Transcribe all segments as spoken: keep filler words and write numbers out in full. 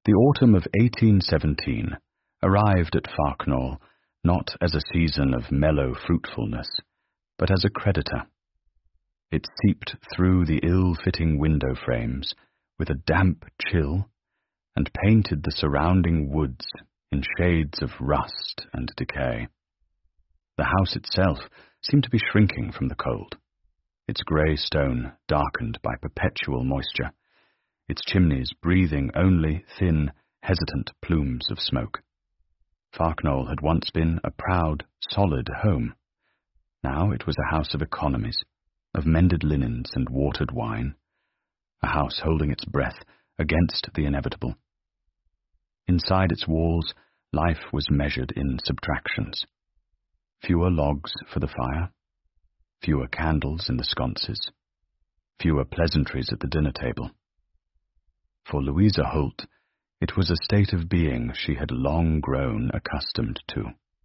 The autumn of eighteen seventeen arrived at Farknall not as a season of mellow fruitfulness, but as a creditor. It seeped through the ill-fitting window frames with a damp chill and painted the surrounding woods in shades of rust and decay. The house itself seemed to be shrinking from the cold, its grey stone darkened by perpetual moisture, its chimneys breathing only thin, hesitant plumes of smoke. Farknall had once been a proud, solid home. Now it was a house of economies, of mended linens and watered wine, a house holding its breath against the inevitable. Inside its walls, life was measured in subtractions. Fewer logs for the fire, fewer candles in the sconces, fewer pleasantries at the dinner table. For Louisa Holt, it was a state of being she had long grown accustomed to.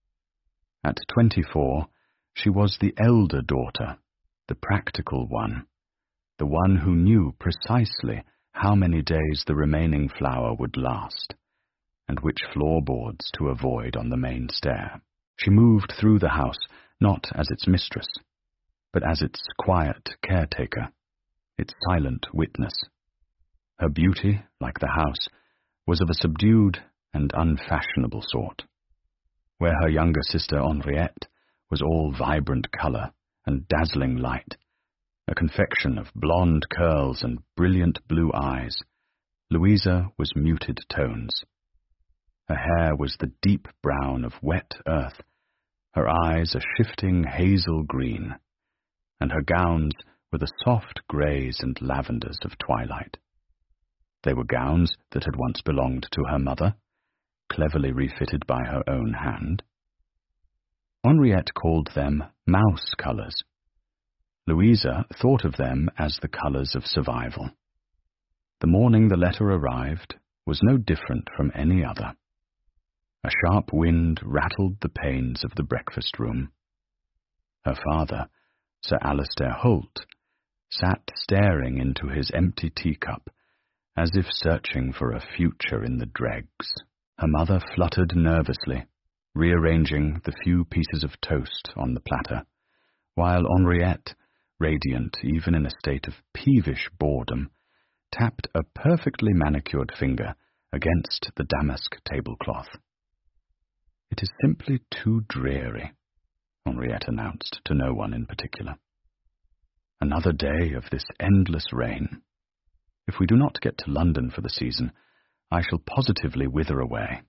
At twenty-four, she was the elder daughter, the practical one, the one who knew precisely how many days the remaining flour would last, and which floorboards to avoid on the main stair. She moved through the house not as its mistress, but as its quiet caretaker, its silent witness. Her beauty, like the house, was of a subdued and unfashionable sort, where her younger sister Henriette was all vibrant colour and dazzling light, a confection of blonde curls and brilliant blue eyes. Louisa was muted tones. Her hair was the deep brown of wet earth, her eyes a shifting hazel green, and her gowns were the soft greys and lavenders of twilight. They were gowns that had once belonged to her mother, cleverly refitted by her own hand. Henriette called them mouse colours. Louisa thought of them as the colours of survival. The morning the letter arrived was no different from any other. A sharp wind rattled the panes of the breakfast room. Her father, Sir Alistair Holt, sat staring into his empty teacup, as if searching for a future in the dregs. Her mother fluttered nervously, rearranging the few pieces of toast on the platter, while Henriette, radiant even in a state of peevish boredom, tapped a perfectly manicured finger against the damask tablecloth. "It is simply too dreary," Henriette announced to no one in particular. "Another day of this endless rain. If we do not get to London for the season, I shall positively wither away."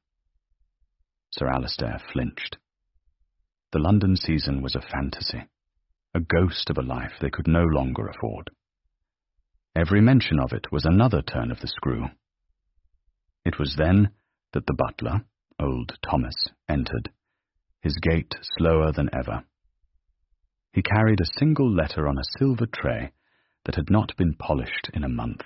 Sir Alistair flinched. The London season was a fantasy, a ghost of a life they could no longer afford. Every mention of it was another turn of the screw. It was then that the butler, old Thomas, entered, his gait slower than ever. He carried a single letter on a silver tray that had not been polished in a month.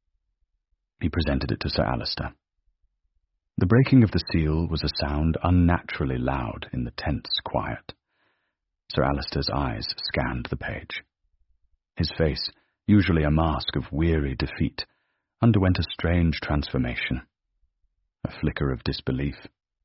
He presented it to Sir Alistair. The breaking of the seal was a sound unnaturally loud in the tense quiet. Sir Alistair's eyes scanned the page. His face, usually a mask of weary defeat, underwent a strange transformation. A flicker of disbelief,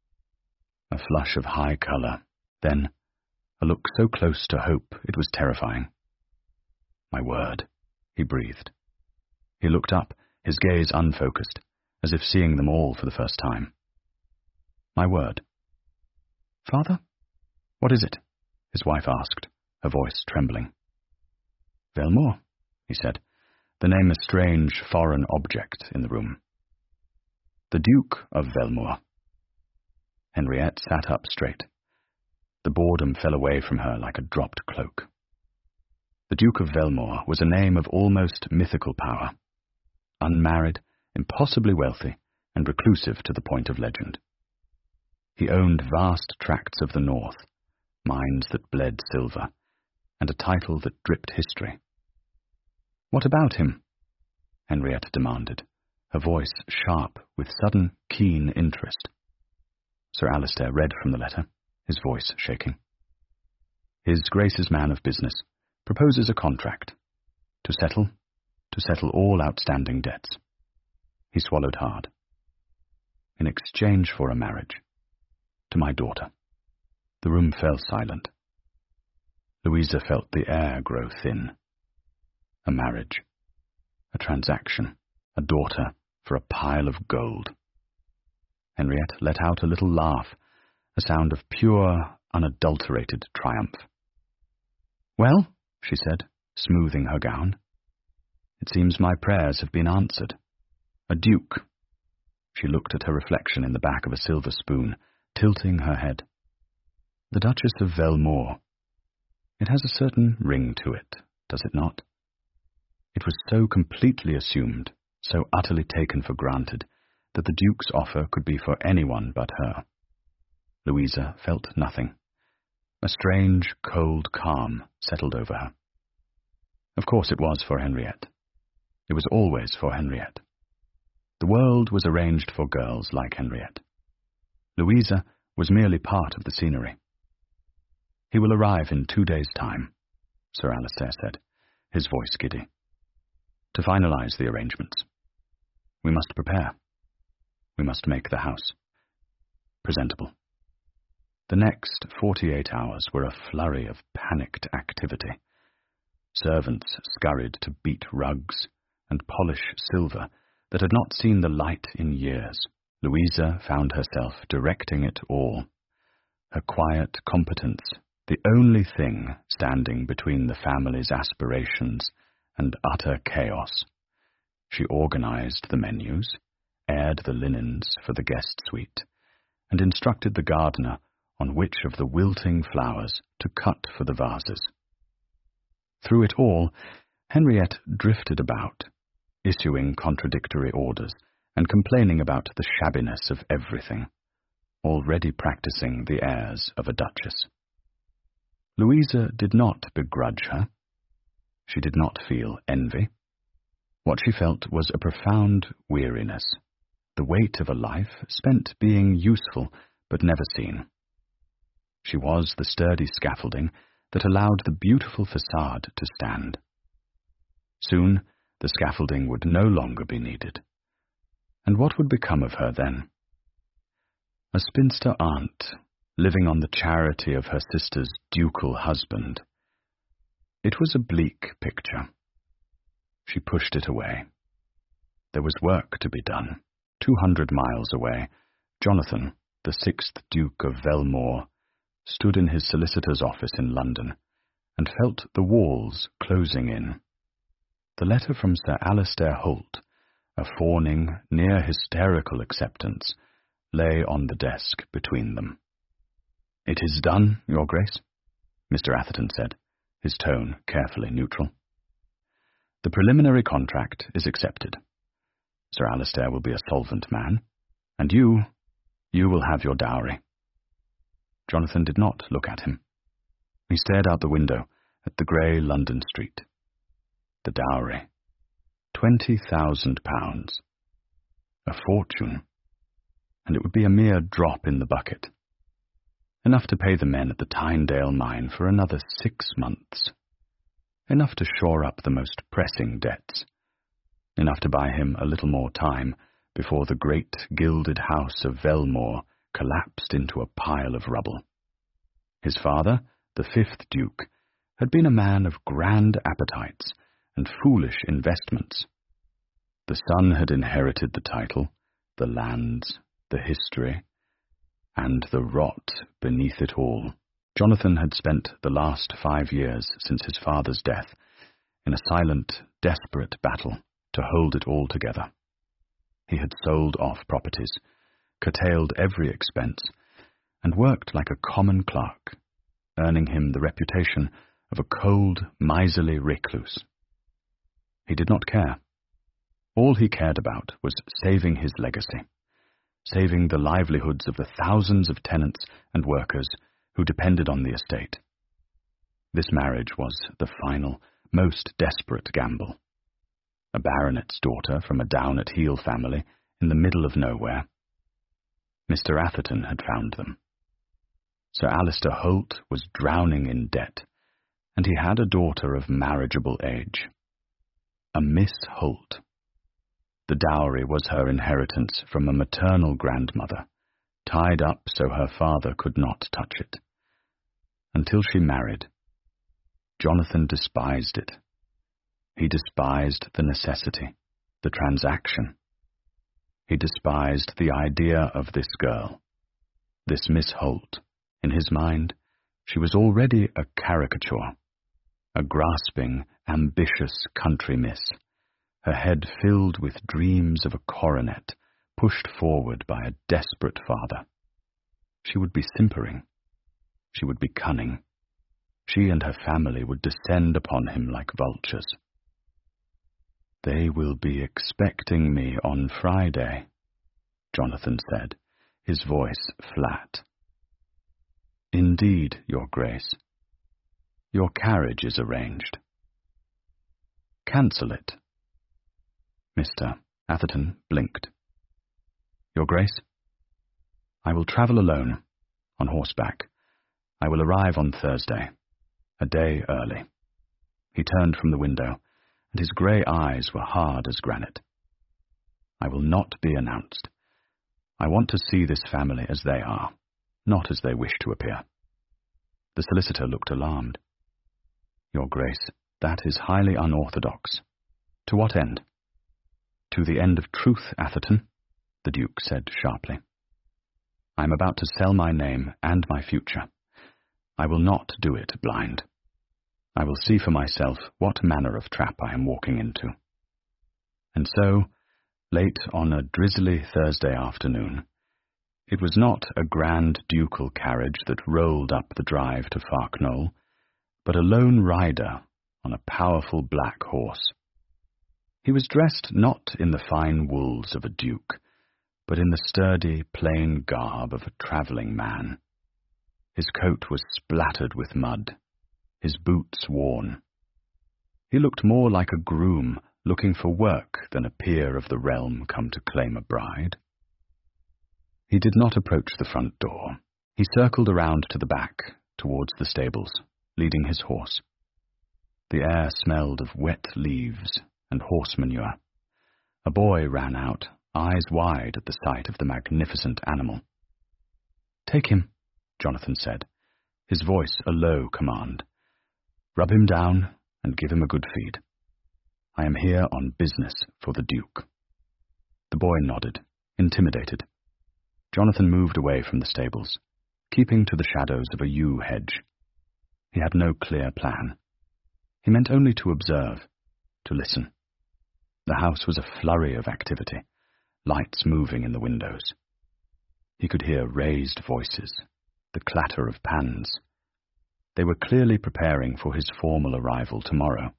a flush of high colour, then a look so close to hope it was terrifying. "My word," he breathed. He looked up, his gaze unfocused, as if seeing them all for the first time. "My word." "Father, what is it?" his wife asked, her voice trembling. "Velmore," he said, the name a strange foreign object in the room. "The Duke of Velmore." Henriette sat up straight. The boredom fell away from her like a dropped cloak. The Duke of Velmore was a name of almost mythical power. Unmarried, impossibly wealthy, and reclusive to the point of legend. He owned vast tracts of the north, mines that bled silver, and a title that dripped history. "What about him?" Henriette demanded, her voice sharp with sudden, keen interest. Sir Alistair read from the letter, his voice shaking. "His Grace's man of business proposes a contract. To settle, to settle all outstanding debts." He swallowed hard. in exchange for a marriage? To my daughter. The room fell silent. Louisa felt the air grow thin. A marriage. A transaction. A daughter for a pile of gold. Henriette let out a little laugh, a sound of pure, unadulterated triumph. "Well," she said, smoothing her gown, "it seems my prayers have been answered. A duke." She looked at her reflection in the back of a silver spoon, tilting her head. "The Duchess of Velmore. It has a certain ring to it, does it not?" It was so completely assumed, so utterly taken for granted, that the Duke's offer could be for anyone but her. Louisa felt nothing. A strange, cold calm settled over her. Of course it was for Henriette. It was always for Henriette. The world was arranged for girls like Henriette. Louisa was merely part of the scenery. "He will arrive in two days' time," Sir Alistair said, his voice giddy, "to finalize the arrangements. We must prepare. We must make the house presentable." The next forty-eight hours were a flurry of panicked activity. Servants scurried to beat rugs and polish silver that had not seen the light in years. Louisa found herself directing it all. Her quiet competence, the only thing standing between the family's aspirations and utter chaos. She organized the menus, aired the linens for the guest suite, and instructed the gardener on which of the wilting flowers to cut for the vases. Through it all, Henriette drifted about, issuing contradictory orders and complaining about the shabbiness of everything, already practicing the airs of a duchess. Louisa did not begrudge her. She did not feel envy. What she felt was a profound weariness, the weight of a life spent being useful but never seen. She was the sturdy scaffolding that allowed the beautiful facade to stand. Soon the scaffolding would no longer be needed. And what would become of her then? A spinster aunt, living on the charity of her sister's ducal husband. It was a bleak picture. She pushed it away. There was work to be done. Two hundred miles away, Jonathan, the sixth Duke of Velmore, stood in his solicitor's office in London and felt the walls closing in. The letter from Sir Alistair Holt, a fawning, near-hysterical acceptance, lay on the desk between them. "It is done, Your Grace," Mister Atherton said, his tone carefully neutral. "The preliminary contract is accepted. Sir Alistair will be a solvent man, and you, you will have your dowry." Jonathan did not look at him. He stared out the window at the grey London street. The dowry. Twenty thousand pounds. A fortune. And it would be a mere drop in the bucket. Enough to pay the men at the Tynedale mine for another six months. Enough to shore up the most pressing debts. Enough to buy him a little more time before the great gilded house of Velmore collapsed into a pile of rubble. His father, the fifth Duke, had been a man of grand appetites and foolish investments. The son had inherited the title, the lands, the history, and the rot beneath it all. Jonathan had spent the last five years since his father's death in a silent, desperate battle to hold it all together. He had sold off properties, curtailed every expense, and worked like a common clerk, earning him the reputation of a cold, miserly recluse. He did not care. All he cared about was saving his legacy, saving the livelihoods of the thousands of tenants and workers who depended on the estate. This marriage was the final, most desperate gamble. A baronet's daughter from a down-at-heel family in the middle of nowhere. Mister Atherton had found them. Sir Alistair Holt was drowning in debt, and he had a daughter of marriageable age. A Miss Holt. The dowry was her inheritance from a maternal grandmother, tied up so her father could not touch it. Until she married, Jonathan despised it. He despised the necessity, the transaction. He despised the idea of this girl, this Miss Holt. In his mind, she was already a caricature, a grasping, ambitious country miss, her head filled with dreams of a coronet, pushed forward by a desperate father. She would be simpering. She would be cunning. She and her family would descend upon him like vultures. "They will be expecting me on Friday," Jonathan said, his voice flat. "Indeed, Your Grace. Your carriage is arranged." "Cancel it." Mister Atherton blinked. "Your Grace, I will travel alone, on horseback. I will arrive on Thursday, a day early." He turned from the window, and his grey eyes were hard as granite. "I will not be announced. I want to see this family as they are, not as they wish to appear." The solicitor looked alarmed. "Your Grace, that is highly unorthodox. To what end?" "To the end of truth, Atherton," the Duke said sharply. "I am about to sell my name and my future. I will not do it blind. I will see for myself what manner of trap I am walking into." And so, late on a drizzly Thursday afternoon, it was not a grand ducal carriage that rolled up the drive to Farknowle, but a lone rider on a powerful black horse. He was dressed not in the fine wools of a duke, but in the sturdy, plain garb of a travelling man. His coat was splattered with mud, his boots worn. He looked more like a groom looking for work than a peer of the realm come to claim a bride. He did not approach the front door. He circled around to the back, towards the stables, leading his horse. The air smelled of wet leaves and horse manure. A boy ran out, eyes wide at the sight of the magnificent animal. "Take him," Jonathan said, his voice a low command. "Rub him down and give him a good feed. I am here on business for the Duke." The boy nodded, intimidated. Jonathan moved away from the stables, keeping to the shadows of a yew hedge. He had no clear plan. He meant only to observe, to listen. The house was a flurry of activity, lights moving in the windows. He could hear raised voices, the clatter of pans. They were clearly preparing for his formal arrival tomorrow.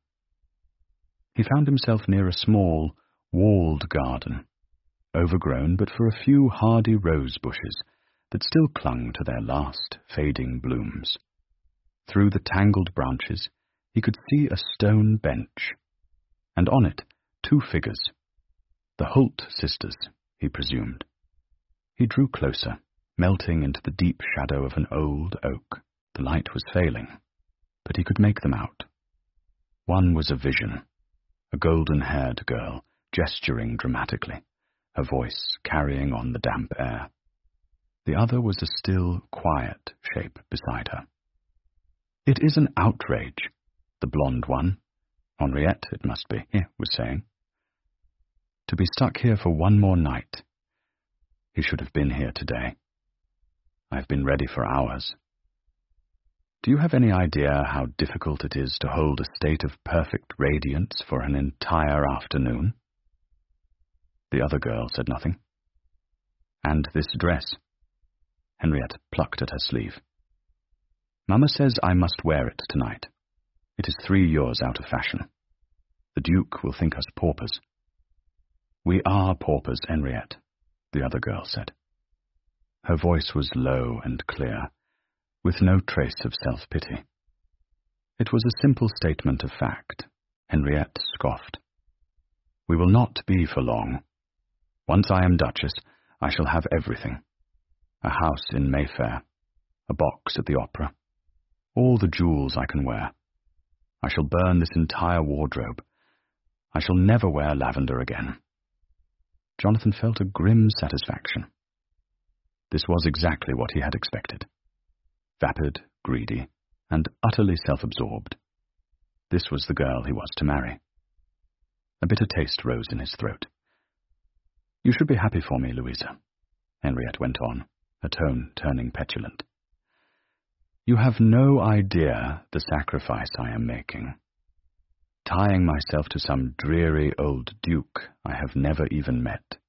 He found himself near a small, walled garden, overgrown but for a few hardy rose bushes that still clung to their last fading blooms. Through the tangled branches he could see a stone bench, and on it two figures, the Holt sisters, he presumed. He drew closer, melting into the deep shadow of an old oak. The light was failing, but he could make them out. One was a vision, a golden-haired girl, gesturing dramatically, her voice carrying on the damp air. The other was a still, quiet shape beside her. "It is an outrage," the blonde one, Henriette it must be, he was saying. "To be stuck here for one more night. He should have been here today. I've been ready for hours. Do you have any idea how difficult it is to hold a state of perfect radiance for an entire afternoon?" The other girl said nothing. "And this dress?" Henriette plucked at her sleeve. "Mamma says I must wear it tonight. It is three years out of fashion. The Duke will think us paupers." "We are paupers, Henriette," the other girl said. Her voice was low and clear, with no trace of self-pity. It was a simple statement of fact. Henriette scoffed. "We will not be for long. Once I am Duchess, I shall have everything. A house in Mayfair, a box at the opera, all the jewels I can wear. I shall burn this entire wardrobe. I shall never wear lavender again. Jonathan felt a grim satisfaction. This was exactly what he had expected. Vapid, greedy, and utterly self-absorbed. This was the girl he was to marry. A bitter taste rose in his throat. "You should be happy for me, Louisa," Henriette went on, her tone turning petulant. "You have no idea the sacrifice I am making. Tying myself to some dreary old duke I have never even met.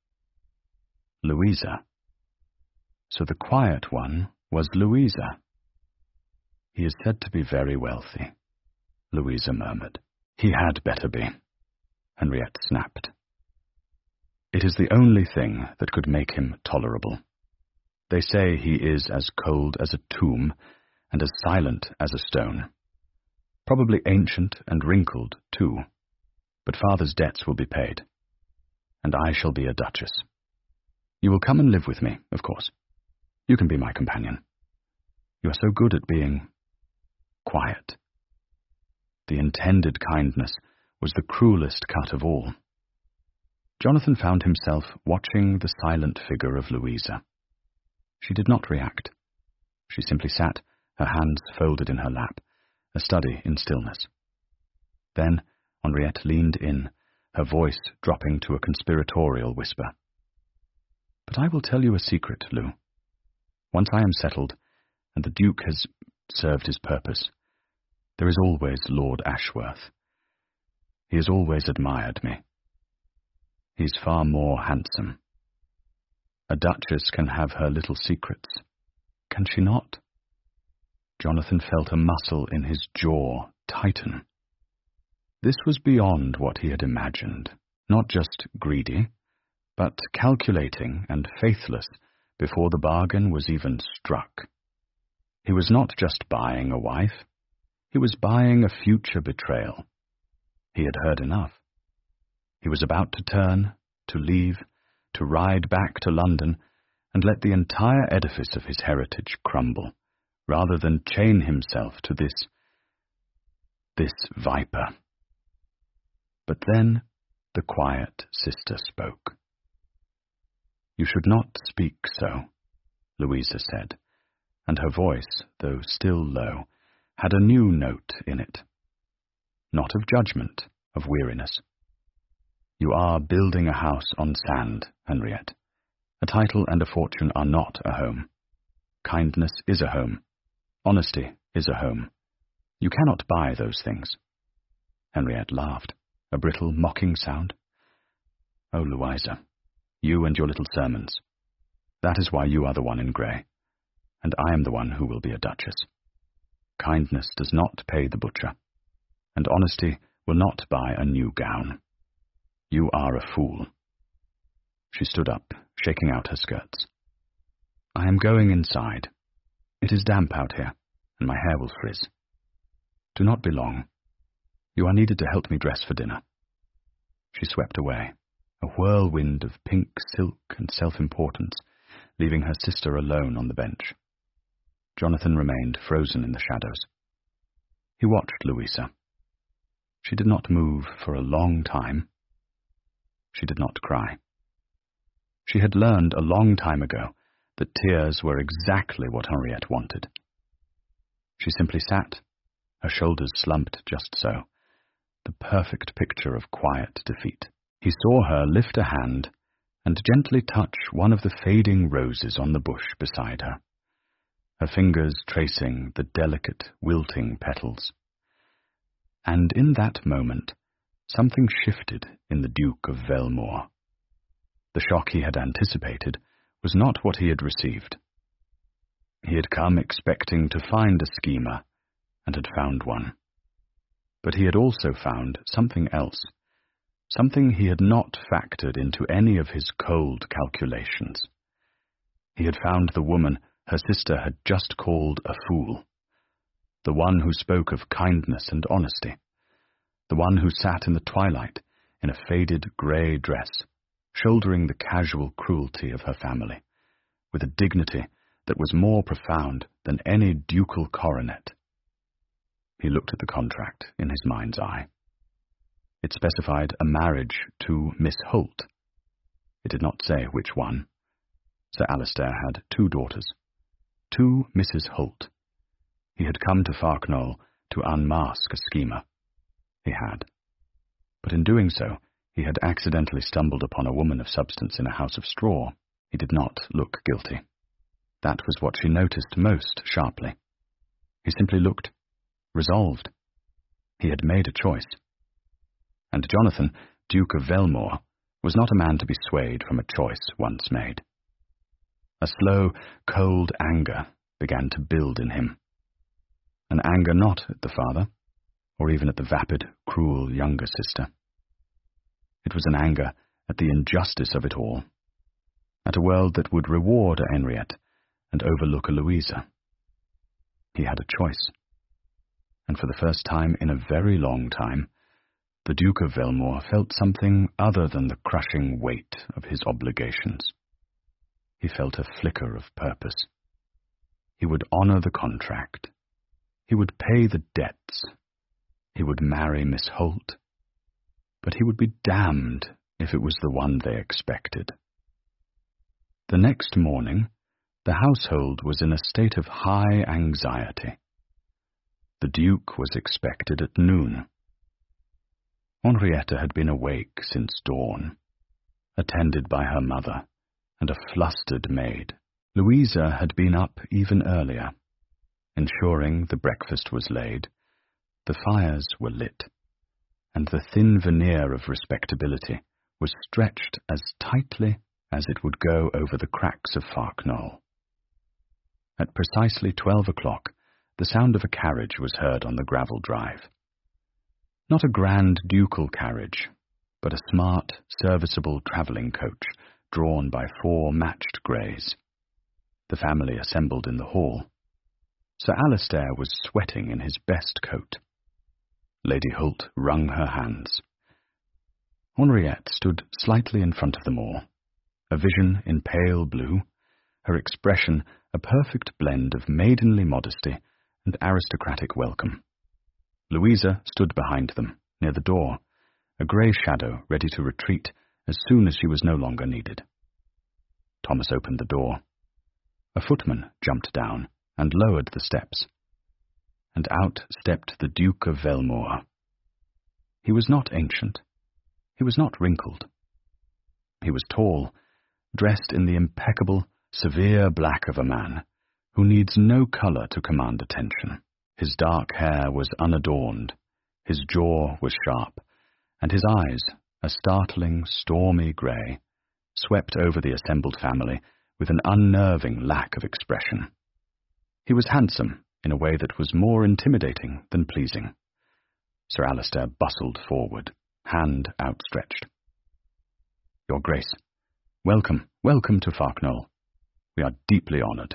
Louisa. So the quiet one was Louisa. He is said to be very wealthy," Louisa murmured. "He had better be," Henriette snapped. "It is the only thing that could make him tolerable. They say he is as cold as a tomb and as silent as a stone. Probably ancient and wrinkled, too, but father's debts will be paid, and I shall be a duchess. You will come and live with me, of course. You can be my companion. You are so good at being quiet." The intended kindness was the cruelest cut of all. Jonathan found himself watching the silent figure of Louisa. She did not react. She simply sat, her hands folded in her lap, a study in stillness. Then Henriette leaned in, her voice dropping to a conspiratorial whisper. "But I will tell you a secret, Lou. Once I am settled, and the Duke has served his purpose, there is always Lord Ashworth. He has always admired me. He's far more handsome. A duchess can have her little secrets, can she not?" Jonathan felt a muscle in his jaw tighten. This was beyond what he had imagined, not just greedy, but calculating and faithless before the bargain was even struck. He was not just buying a wife, he was buying a future betrayal. He had heard enough. He was about to turn, to leave, to ride back to London, and let the entire edifice of his heritage crumble, rather than chain himself to this, this viper. But then the quiet sister spoke. "You should not speak so," Louisa said, and her voice, though still low, had a new note in it. Not of judgment, of weariness. "You are building a house on sand, Henriette. A title and a fortune are not a home. Kindness is a home. Honesty is a home. You cannot buy those things." Henriette laughed, a brittle, mocking sound. "Oh, Louisa, you and your little sermons. That is why you are the one in grey, and I am the one who will be a duchess. Kindness does not pay the butcher, and honesty will not buy a new gown. You are a fool." She stood up, shaking out her skirts. "I am going inside. It is damp out here, and my hair will frizz. Do not be long. You are needed to help me dress for dinner." She swept away, a whirlwind of pink silk and self-importance, leaving her sister alone on the bench. Jonathan remained frozen in the shadows. He watched Louisa. She did not move for a long time. She did not cry. She had learned a long time ago that tears were exactly what Henriette wanted. She simply sat, her shoulders slumped just so, the perfect picture of quiet defeat. He saw her lift a hand and gently touch one of the fading roses on the bush beside her, her fingers tracing the delicate, wilting petals. And in that moment, something shifted in the Duke of Velmore. The shock he had anticipated was not what he had received. He had come expecting to find a schemer, and had found one. But he had also found something else, something he had not factored into any of his cold calculations. He had found the woman her sister had just called a fool, the one who spoke of kindness and honesty, the one who sat in the twilight in a faded grey dress, shouldering the casual cruelty of her family, with a dignity that was more profound than any ducal coronet. He looked at the contract in his mind's eye. It specified a marriage to Miss Holt. It did not say which one. Sir Alistair had two daughters, two Missus Holt. He had come to Farknol to unmask a schemer. He had. But in doing so, he had accidentally stumbled upon a woman of substance in a house of straw. He did not look guilty. That was what she noticed most sharply. He simply looked resolved. He had made a choice. And Jonathan, Duke of Velmore, was not a man to be swayed from a choice once made. A slow, cold anger began to build in him. An anger not at the father, or even at the vapid, cruel younger sister. It was an anger at the injustice of it all, at a world that would reward a Henriette and overlook a Louisa. He had a choice, and for the first time in a very long time, the Duke of Velmore felt something other than the crushing weight of his obligations. He felt a flicker of purpose. He would honor the contract. He would pay the debts. He would marry Miss Holt. But he would be damned if it was the one they expected. The next morning, the household was in a state of high anxiety. The Duke was expected at noon. Henrietta had been awake since dawn, attended by her mother and a flustered maid. Louisa had been up even earlier, ensuring the breakfast was laid, the fires were lit, and the thin veneer of respectability was stretched as tightly as it would go over the cracks of Farknol. At precisely twelve o'clock, the sound of a carriage was heard on the gravel drive. Not a grand ducal carriage, but a smart, serviceable travelling coach drawn by four matched greys. The family assembled in the hall. Sir Alistair was sweating in his best coat. Lady Holt wrung her hands. Henriette stood slightly in front of them all, a vision in pale blue, her expression a perfect blend of maidenly modesty and aristocratic welcome. Louisa stood behind them, near the door, a grey shadow ready to retreat as soon as she was no longer needed. Thomas opened the door. A footman jumped down and lowered the steps, and out stepped the Duke of Velmore. He was not ancient. He was not wrinkled. He was tall, dressed in the impeccable, severe black of a man who needs no colour to command attention. His dark hair was unadorned, his jaw was sharp, and his eyes, a startling, stormy grey, swept over the assembled family with an unnerving lack of expression. He was handsome in a way that was more intimidating than pleasing. Sir Alistair bustled forward, hand outstretched. Your Grace, welcome, welcome to Farknol. We are deeply honoured.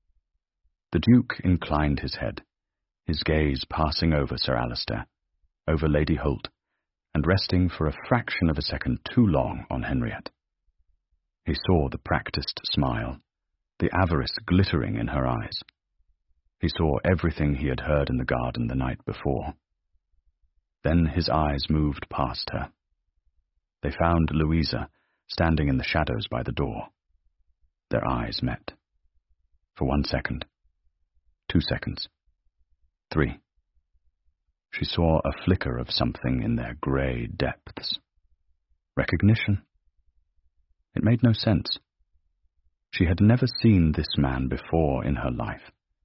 The Duke inclined his head, his gaze passing over Sir Alistair, over Lady Holt, and resting for a fraction of a second too long on Henriette. He saw the practised smile, the avarice glittering in her eyes. He saw everything he had heard in the garden the night before. Then his eyes moved past her. They found Louisa standing in the shadows by the door. Their eyes met. For one second, two seconds, three. She saw a flicker of something in their grey depths. Recognition? It made no sense. She had never seen this man before in her life.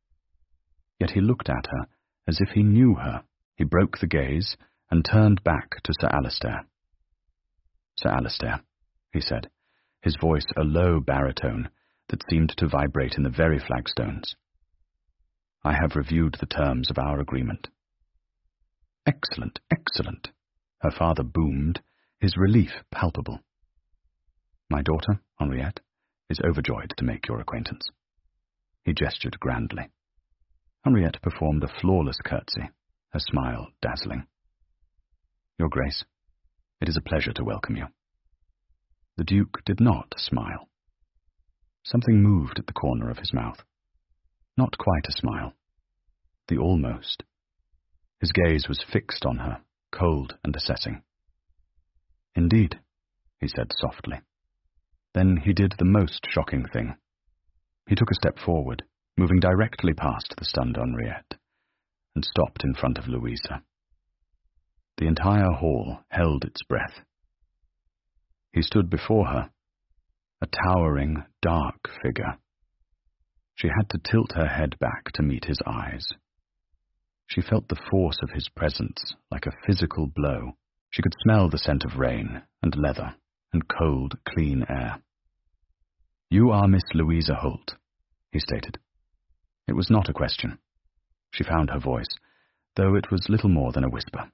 Yet he looked at her as if he knew her. He broke the gaze and turned back to Sir Alistair. Sir Alistair, he said, his voice a low baritone that seemed to vibrate in the very flagstones. I have reviewed the terms of our agreement. Excellent, excellent, her father boomed, his relief palpable. My daughter, Henriette, is overjoyed to make your acquaintance. He gestured grandly. Henriette performed a flawless curtsy, her smile dazzling. Your Grace, it is a pleasure to welcome you. The Duke did not smile. Something moved at the corner of his mouth. Not quite a smile. The almost. His gaze was fixed on her, cold and assessing. Indeed, he said softly. Then he did the most shocking thing. He took a step forward, moving directly past the stunned Henriette, and stopped in front of Louisa. The entire hall held its breath. He stood before her, a towering, dark figure. She had to tilt her head back to meet his eyes. She felt the force of his presence like a physical blow. She could smell the scent of rain and leather and cold, clean air. "You are Miss Louisa Holt," he stated. It was not a question. She found her voice, though it was little more than a whisper.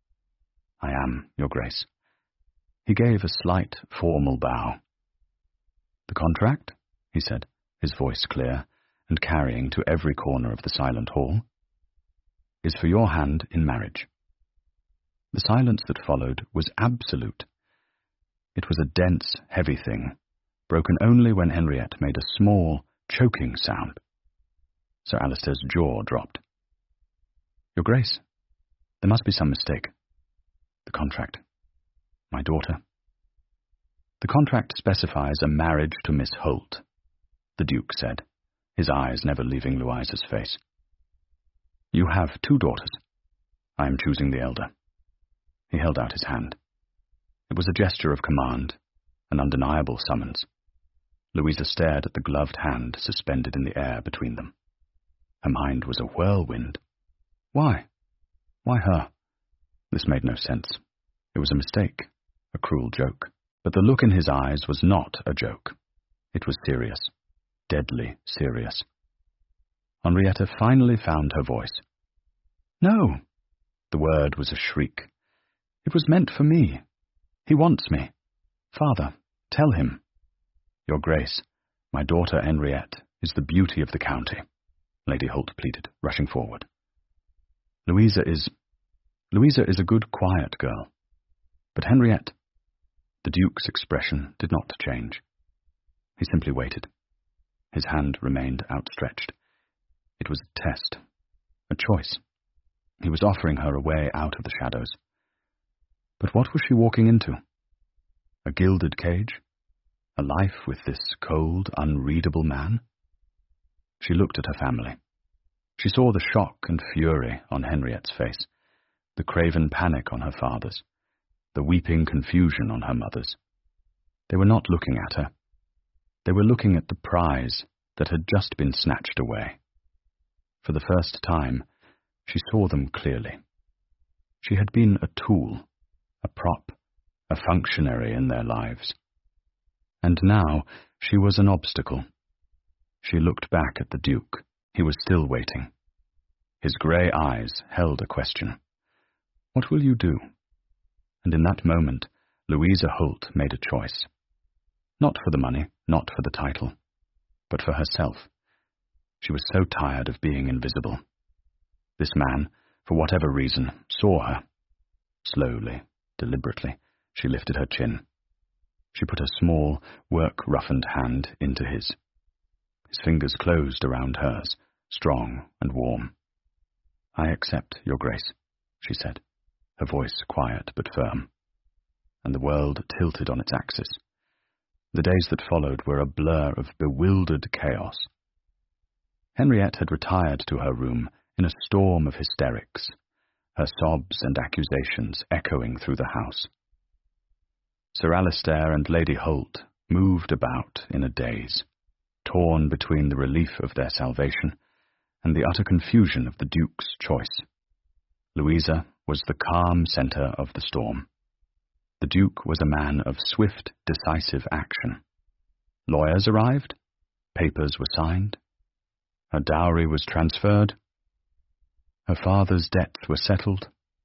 "I am, Your Grace." He gave a slight, formal bow. "The contract," he said, his voice clear and carrying to every corner of the silent hall, "is for your hand in marriage." The silence that followed was absolute. It was a dense, heavy thing, broken only when Henriette made a small, choking sound. Sir Alistair's jaw dropped. "Your Grace, there must be some mistake. The contract. My daughter." "The contract specifies a marriage to Miss Holt," the Duke said, his eyes never leaving Louisa's face. "You have two daughters. I am choosing the elder." He held out his hand. It was a gesture of command, an undeniable summons. Louisa stared at the gloved hand suspended in the air between them. Her mind was a whirlwind. Why? Why her? This made no sense. It was a mistake, a cruel joke. But the look in his eyes was not a joke. It was serious, deadly serious. Henrietta finally found her voice. "No!" The word was a shriek. "It was meant for me. He wants me. Father, tell him." "Your Grace, my daughter Henriette is the beauty of the county," Lady Holt pleaded, rushing forward. Louisa is... Louisa is a good, quiet girl. But Henriette... The Duke's expression did not change. He simply waited. His hand remained outstretched. It was a test, a choice. He was offering her a way out of the shadows. But what was she walking into? A gilded cage? A life with this cold, unreadable man? She looked at her family. She saw the shock and fury on Henriette's face, the craven panic on her father's, the weeping confusion on her mother's. They were not looking at her. They were looking at the prize that had just been snatched away. For the first time, she saw them clearly. She had been a tool, a prop, a functionary in their lives. And now she was an obstacle. She looked back at the Duke. He was still waiting. His grey eyes held a question. What will you do? And in that moment, Louisa Holt made a choice. Not for the money, not for the title, but for herself. She was so tired of being invisible. This man, for whatever reason, saw her. Slowly, deliberately, she lifted her chin. She put her small, work-roughened hand into his. His fingers closed around hers, strong and warm. "I accept, Your Grace," she said, her voice quiet but firm. And the world tilted on its axis. The days that followed were a blur of bewildered chaos. Henriette had retired to her room in a storm of hysterics, her sobs and accusations echoing through the house. Sir Alistair and Lady Holt moved about in a daze, torn between the relief of their salvation and the utter confusion of the Duke's choice. Louisa was the calm centre of the storm. The Duke was a man of swift, decisive action. Lawyers arrived. Papers were signed. Her dowry was transferred. Her father's debts were settled.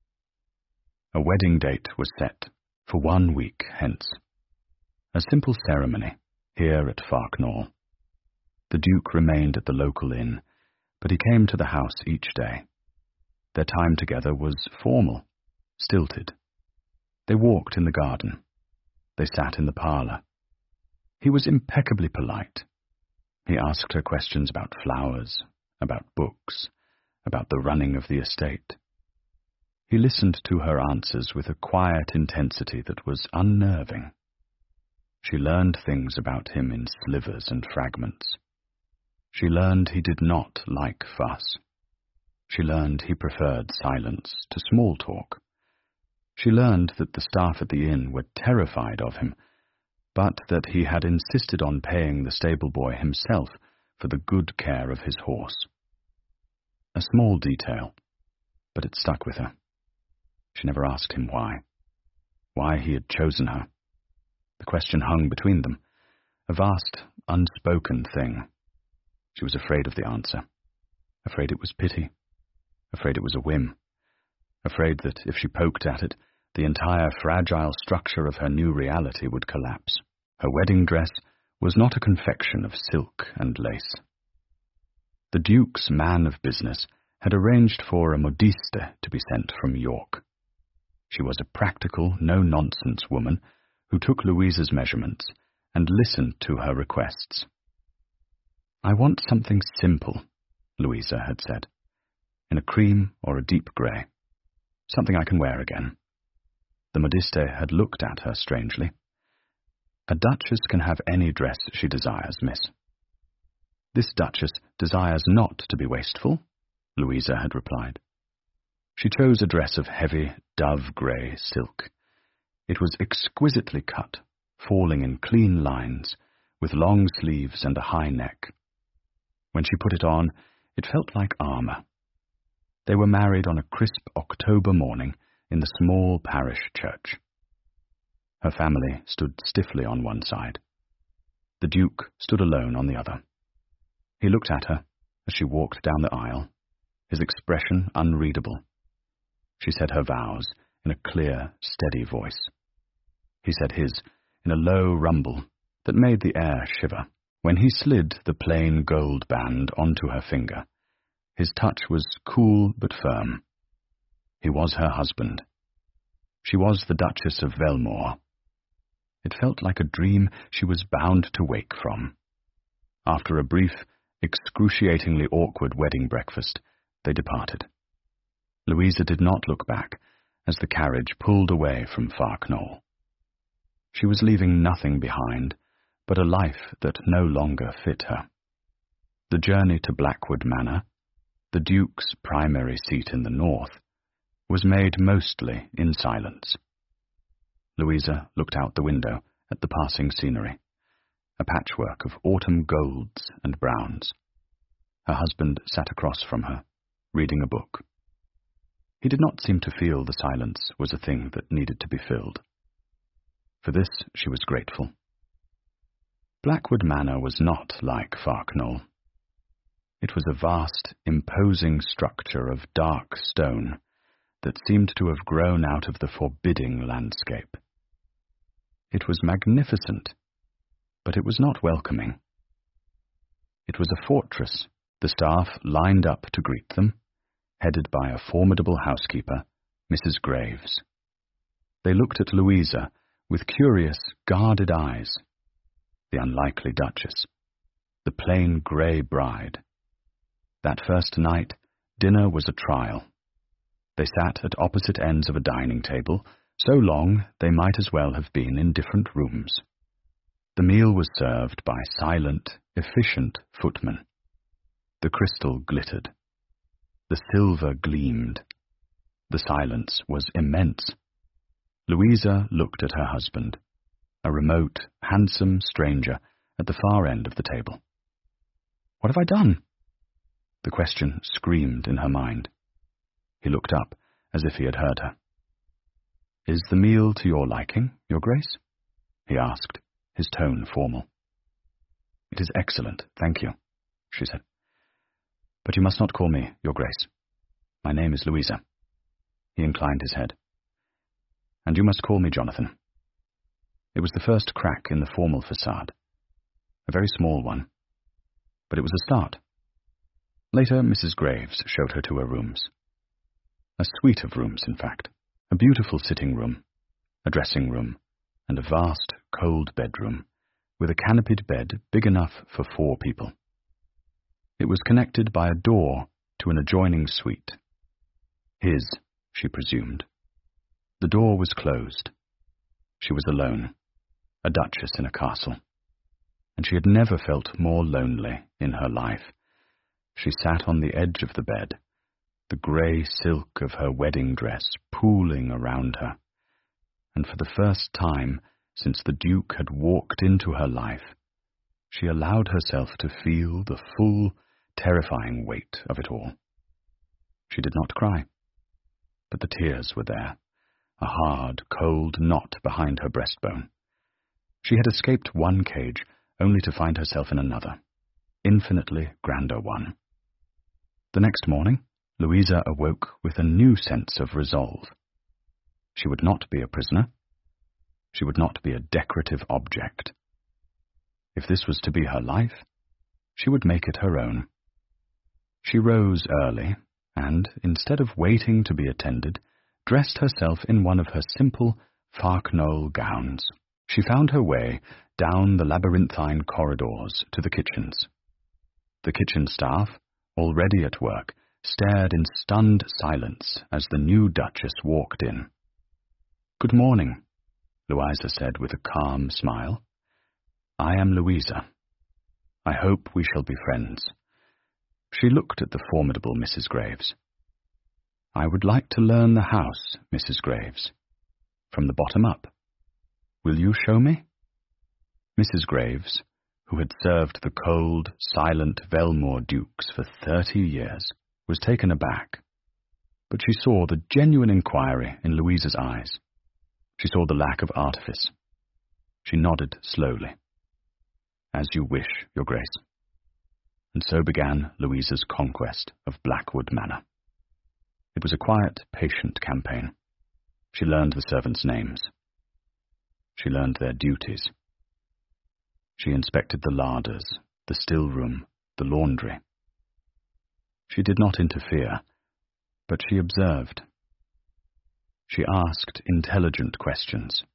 A wedding date was set for one week hence. A simple ceremony here at Farknall. The Duke remained at the local inn, but he came to the house each day. Their time together was formal, stilted. They walked in the garden. They sat in the parlour. He was impeccably polite. He asked her questions about flowers, about books, about the running of the estate. He listened to her answers with a quiet intensity that was unnerving. She learned things about him in slivers and fragments. She learned he did not like fuss. She learned he preferred silence to small talk. She learned that the staff at the inn were terrified of him, but that he had insisted on paying the stable boy himself for the good care of his horse. A small detail, but it stuck with her. She never asked him why. Why he had chosen her. The question hung between them, a vast, unspoken thing. She was afraid of the answer, afraid it was pity, afraid it was a whim, afraid that if she poked at it, the entire fragile structure of her new reality would collapse. Her wedding dress was not a confection of silk and lace. The Duke's man of business had arranged for a modiste to be sent from York. She was a practical, no-nonsense woman who took Louisa's measurements and listened to her requests. "I want something simple," Louisa had said, "in a cream or a deep grey. Something I can wear again." The modiste had looked at her strangely. "A duchess can have any dress she desires, miss." "This duchess desires not to be wasteful," Louisa had replied. She chose a dress of heavy, dove-grey silk. It was exquisitely cut, falling in clean lines, with long sleeves and a high neck. When she put it on, it felt like armour. They were married on a crisp October morning in the small parish church. Her family stood stiffly on one side. The Duke stood alone on the other. He looked at her as she walked down the aisle, his expression unreadable. She said her vows in a clear, steady voice. He said his in a low rumble that made the air shiver. When he slid the plain gold band onto her finger, his touch was cool but firm. He was her husband. She was the Duchess of Velmore. It felt like a dream she was bound to wake from. After a brief, excruciatingly awkward wedding breakfast, they departed. Louisa did not look back as the carriage pulled away from Farknowle. She was leaving nothing behind but a life that no longer fit her. The journey to Blackwood Manor, the Duke's primary seat in the north, was made mostly in silence. Louisa looked out the window at the passing scenery, a patchwork of autumn golds and browns. Her husband sat across from her, reading a book. He did not seem to feel the silence was a thing that needed to be filled. For this she was grateful. Blackwood Manor was not like Farknowle. It was a vast, imposing structure of dark stone that seemed to have grown out of the forbidding landscape. It was magnificent, but it was not welcoming. It was a fortress, the staff lined up to greet them, headed by a formidable housekeeper, Missus Graves. They looked at Louisa with curious, guarded eyes. The unlikely Duchess, the plain grey bride. That first night, dinner was a trial. They sat at opposite ends of a dining table, so long they might as well have been in different rooms. The meal was served by silent, efficient footmen. The crystal glittered. The silver gleamed. The silence was immense. Louisa looked at her husband, a remote, handsome stranger at the far end of the table. "What have I done?" The question screamed in her mind. He looked up, as if he had heard her. "Is the meal to your liking, Your Grace?" he asked, his tone formal. "It is excellent, thank you," she said. "But you must not call me Your Grace. My name is Louisa." He inclined his head. "And you must call me Jonathan." It was the first crack in the formal facade. A very small one. But it was a start. Later, Missus Graves showed her to her rooms. A suite of rooms, in fact. A beautiful sitting room, a dressing room, and a vast, cold bedroom, with a canopied bed big enough for four people. It was connected by a door to an adjoining suite. His, she presumed. The door was closed. She was alone. a duchess in a castle, and she had never felt more lonely in her life. She sat on the edge of the bed, the grey silk of her wedding dress pooling around her, and for the first time since the Duke had walked into her life, she allowed herself to feel the full, terrifying weight of it all. She did not cry, but the tears were there, a hard, cold knot behind her breastbone. She had escaped one cage, only to find herself in another, infinitely grander one. The next morning, Louisa awoke with a new sense of resolve. She would not be a prisoner. She would not be a decorative object. If this was to be her life, she would make it her own. She rose early, and, instead of waiting to be attended, dressed herself in one of her simple Farknole gowns. She found her way down the labyrinthine corridors to the kitchens. The kitchen staff, already at work, stared in stunned silence as the new Duchess walked in. "Good morning," Louisa said with a calm smile. "I am Louisa. I hope we shall be friends." She looked at the formidable Missus Graves. "I would like to learn the house, Missus Graves, from the bottom up. Will you show me?" Missus Graves, who had served the cold, silent Velmore dukes for thirty years, was taken aback, but she saw the genuine inquiry in Louisa's eyes. She saw the lack of artifice. She nodded slowly. "As you wish, Your Grace." And so began Louisa's conquest of Blackwood Manor. It was a quiet, patient campaign. She learned the servants' names. She learned their duties. She inspected the larders, the still room, the laundry. She did not interfere, but she observed. She asked intelligent questions.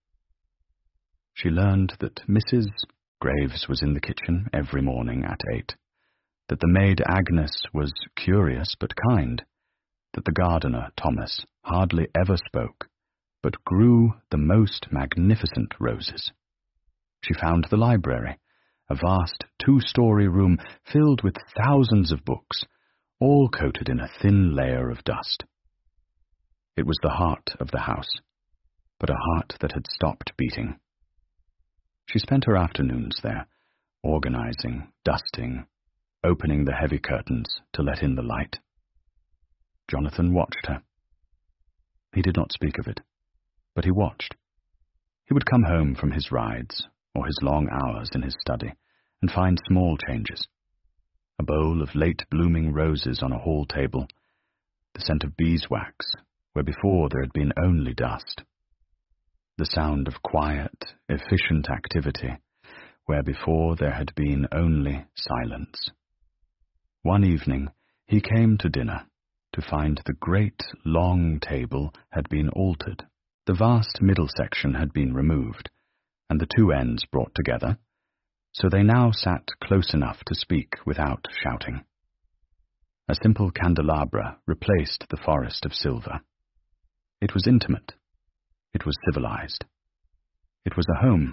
She learned that Missus Graves was in the kitchen every morning at eight, that the maid Agnes was curious but kind, that the gardener, Thomas, hardly ever spoke, but grew the most magnificent roses. She found the library, a vast two-story room filled with thousands of books, all coated in a thin layer of dust. It was the heart of the house, but a heart that had stopped beating. She spent her afternoons there, organizing, dusting, opening the heavy curtains to let in the light. Jonathan watched her. He did not speak of it, but he watched. He would come home from his rides, or his long hours in his study, and find small changes. A bowl of late-blooming roses on a hall table, the scent of beeswax, where before there had been only dust. The sound of quiet, efficient activity, where before there had been only silence. One evening he came to dinner to find the great, long table had been altered. The vast middle section had been removed, and the two ends brought together, so they now sat close enough to speak without shouting. A simple candelabra replaced the forest of silver. It was intimate. It was civilized. It was a home.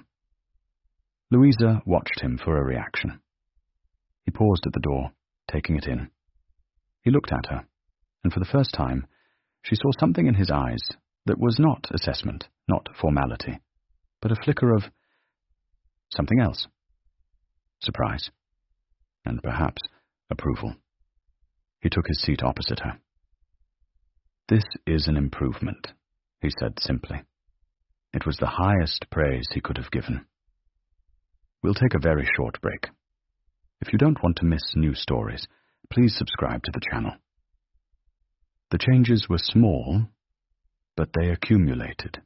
Louisa watched him for a reaction. He paused at the door, taking it in. He looked at her, and for the first time, she saw something in his eyes that was not assessment, not formality, but a flicker of something else. Surprise, and perhaps approval. He took his seat opposite her. "This is an improvement," he said simply. It was the highest praise he could have given. "We'll take a very short break. If you don't want to miss new stories, please subscribe to the channel." The changes were small, but they accumulated.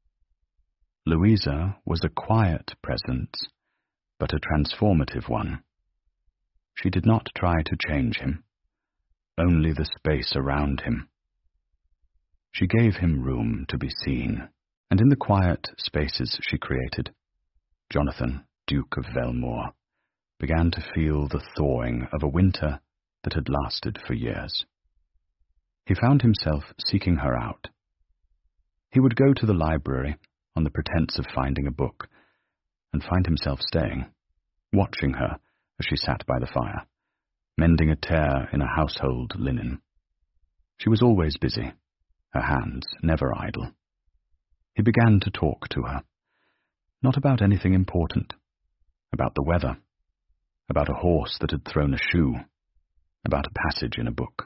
Louisa was a quiet presence, but a transformative one. She did not try to change him, only the space around him. She gave him room to be seen, and in the quiet spaces she created, Jonathan, Duke of Velmore, began to feel the thawing of a winter that had lasted for years. He found himself seeking her out. He would go to the library on the pretense of finding a book, and find himself staying, watching her as she sat by the fire, mending a tear in a household linen. She was always busy, her hands never idle. He began to talk to her, not about anything important, about the weather, about a horse that had thrown a shoe, about a passage in a book.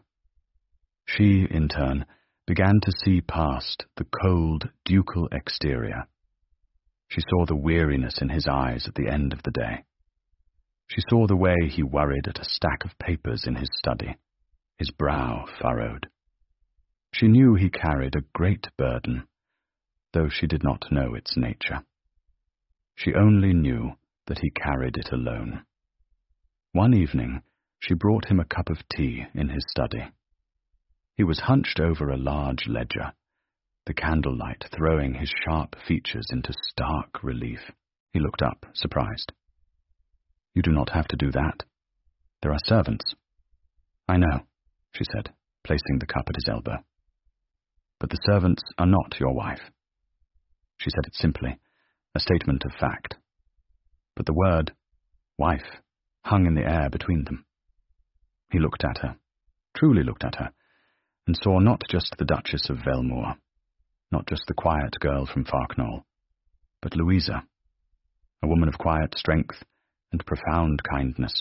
She, in turn, began to see past the cold, ducal exterior. She saw the weariness in his eyes at the end of the day. She saw the way he worried at a stack of papers in his study, his brow furrowed. She knew he carried a great burden, though she did not know its nature. She only knew that he carried it alone. One evening, she brought him a cup of tea in his study. He was hunched over a large ledger, the candlelight throwing his sharp features into stark relief. He looked up, surprised. "You do not have to do that. There are servants." "I know," she said, placing the cup at his elbow. "But the servants are not your wife." She said it simply, a statement of fact. But the word, wife, hung in the air between them. He looked at her, truly looked at her, and saw not just the Duchess of Velmore, not just the quiet girl from Farknol, but Louisa, a woman of quiet strength and profound kindness,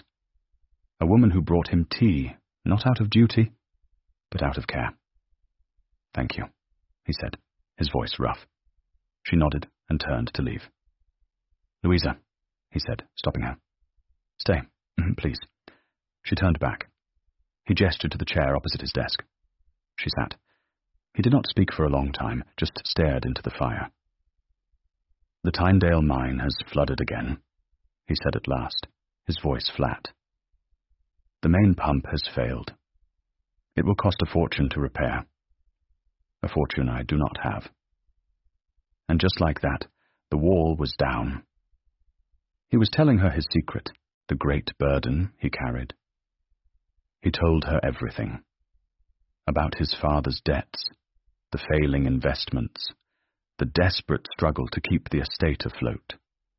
a woman who brought him tea, not out of duty, but out of care. "Thank you," he said, his voice rough. She nodded and turned to leave. "Louisa," he said, stopping her. "Stay, please." She turned back. He gestured to the chair opposite his desk. She sat. He did not speak for a long time, just stared into the fire. "The Tynedale mine has flooded again," he said at last, his voice flat. "The main pump has failed. It will cost a fortune to repair. A fortune I do not have." And just like that, the wall was down. He was telling her his secret, the great burden he carried. He told her everything. About his father's debts, the failing investments, the desperate struggle to keep the estate afloat.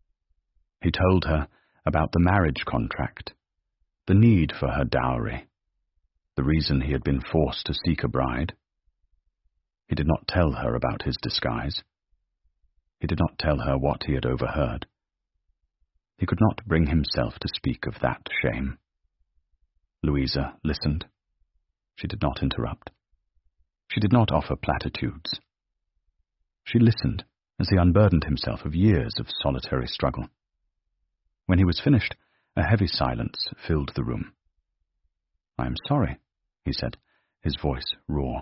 He told her about the marriage contract, the need for her dowry, the reason he had been forced to seek a bride. He did not tell her about his disguise. He did not tell her what he had overheard. He could not bring himself to speak of that shame. Louisa listened. She did not interrupt. She did not offer platitudes. She listened as he unburdened himself of years of solitary struggle. When he was finished, a heavy silence filled the room. "I am sorry," he said, his voice raw,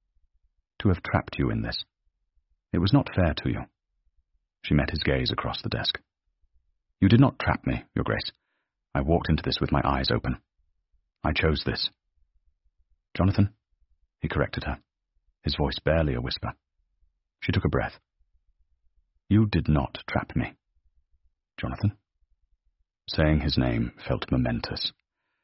"to have trapped you in this. It was not fair to you." She met his gaze across the desk. "You did not trap me, Your Grace. I walked into this with my eyes open. I chose this." "Jonathan," he corrected her, his voice barely a whisper. She took a breath. "You did not trap me, Jonathan." Saying his name felt momentous.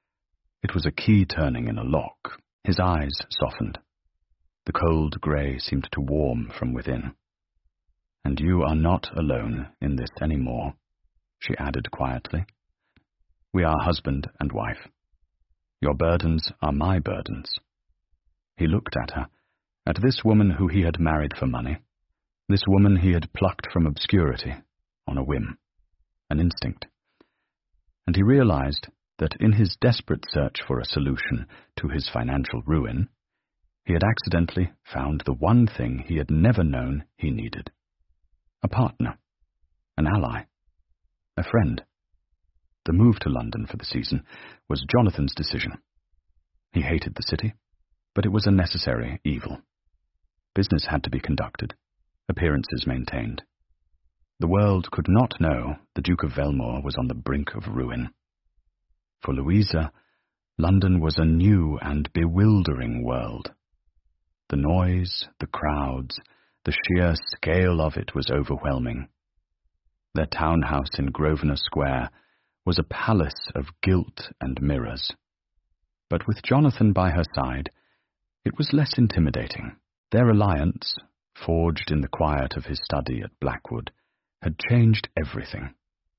It was a key turning in a lock. His eyes softened. The cold grey seemed to warm from within. "And you are not alone in this any more," she added quietly. "We are husband and wife. Your burdens are my burdens." He looked at her, at this woman who he had married for money, this woman he had plucked from obscurity, on a whim, an instinct. And he realized that in his desperate search for a solution to his financial ruin, he had accidentally found the one thing he had never known he needed. A partner, an ally, a friend. The move to London for the season was Jonathan's decision. He hated the city, but it was a necessary evil. Business had to be conducted, appearances maintained. The world could not know the Duke of Velmore was on the brink of ruin. For Louisa, London was a new and bewildering world. The noise, the crowds, the sheer scale of it was overwhelming. Their townhouse in Grosvenor Square was a palace of gilt and mirrors. But with Jonathan by her side, it was less intimidating. Their alliance, forged in the quiet of his study at Blackwood, had changed everything.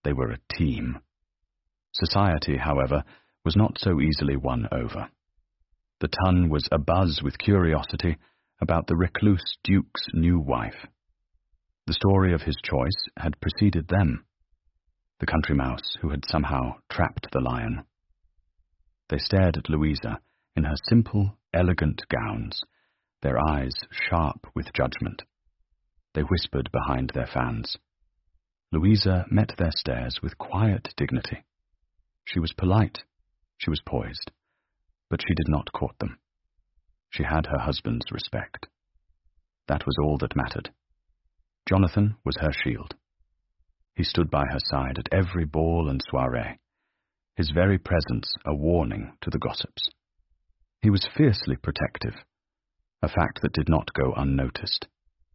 They were a team. Society, however, was not so easily won over. The ton was abuzz with curiosity about the recluse Duke's new wife. The story of his choice had preceded them, the country mouse who had somehow trapped the lion. They stared at Louisa in her simple, elegant gowns, their eyes sharp with judgment. They whispered behind their fans. Louisa met their stares with quiet dignity. She was polite, she was poised, but she did not court them. She had her husband's respect. That was all that mattered. Jonathan was her shield. He stood by her side at every ball and soirée, his very presence a warning to the gossips. He was fiercely protective, a fact that did not go unnoticed.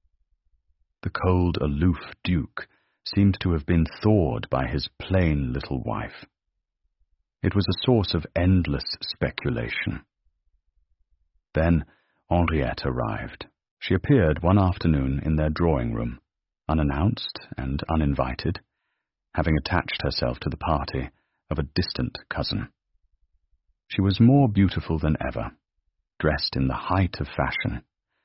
The cold, aloof Duke seemed to have been thawed by his plain little wife. It was a source of endless speculation. Then Henriette arrived. She appeared one afternoon in their drawing-room, unannounced and uninvited, having attached herself to the party of a distant cousin. She was more beautiful than ever, dressed in the height of fashion.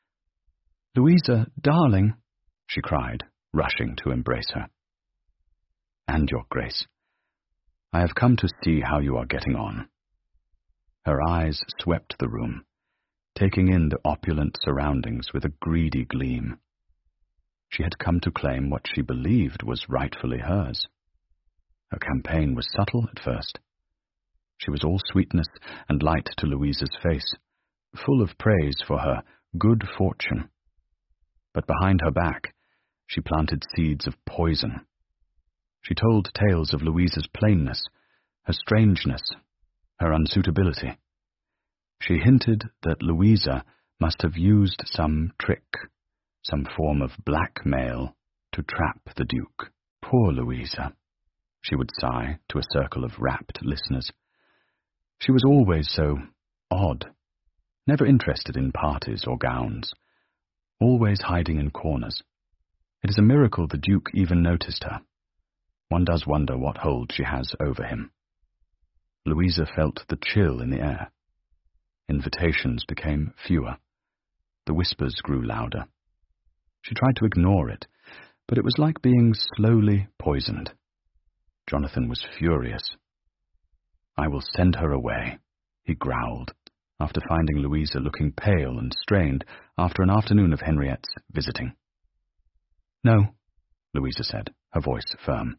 "Louisa, darling," she cried, rushing to embrace her. "And your Grace, I have come to see how you are getting on." Her eyes swept the room, taking in the opulent surroundings with a greedy gleam. She had come to claim what she believed was rightfully hers. Her campaign was subtle at first. She was all sweetness and light to Louisa's face, full of praise for her good fortune. But behind her back, she planted seeds of poison. She told tales of Louisa's plainness, her strangeness, her unsuitability. She hinted that Louisa must have used some trick, some form of blackmail, to trap the Duke. Poor Louisa, she would sigh to a circle of rapt listeners. She was always so odd, never interested in parties or gowns, always hiding in corners. It is a miracle the Duke even noticed her. One does wonder what hold she has over him. Louisa felt the chill in the air. Invitations became fewer. The whispers grew louder. She tried to ignore it, but it was like being slowly poisoned. Jonathan was furious. "I will send her away," he growled, after finding Louisa looking pale and strained after an afternoon of Henriette's visiting. "No," Louisa said, her voice firm.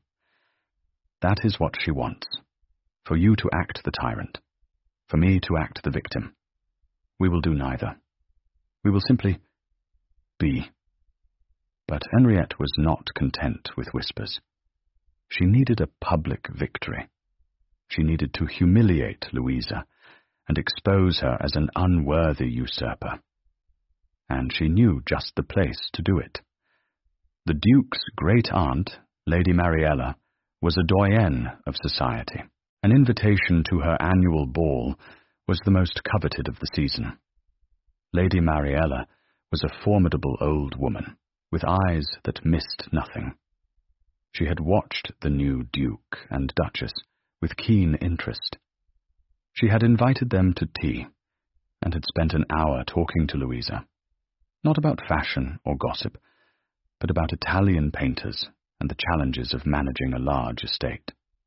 "That is what she wants, for you to act the tyrant, for me to act the victim. We will do neither. We will simply be." But Henriette was not content with whispers. She needed a public victory. She needed to humiliate Louisa and expose her as an unworthy usurper. And she knew just the place to do it. The Duke's great-aunt, Lady Mariella, was a doyenne of society. An invitation to her annual ball was the most coveted of the season. Lady Mariella was a formidable old woman, with eyes that missed nothing. She had watched the new Duke and Duchess with keen interest. She had invited them to tea, and had spent an hour talking to Louisa, not about fashion or gossip, but about Italian painters and the challenges of managing a large estate.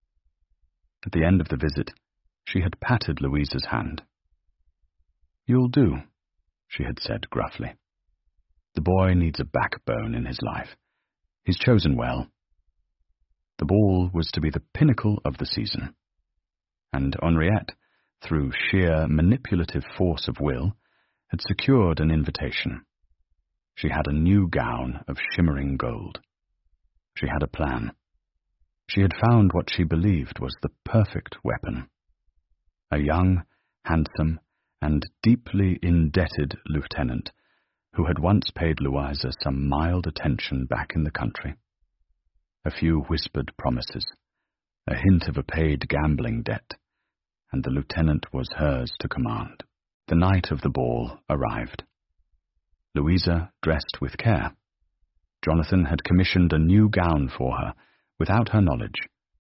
At the end of the visit, she had patted Louisa's hand. "You'll do," she had said gruffly. "The boy needs a backbone in his life. He's chosen well." The ball was to be the pinnacle of the season, and Henriette, through sheer manipulative force of will, had secured an invitation. She had a new gown of shimmering gold. She had a plan. She had found what she believed was the perfect weapon. A young, handsome, and deeply indebted lieutenant who had once paid Louisa some mild attention back in the country. A few whispered promises, a hint of a paid gambling debt, and the lieutenant was hers to command. The night of the ball arrived. Louisa dressed with care. Jonathan had commissioned a new gown for her, without her knowledge,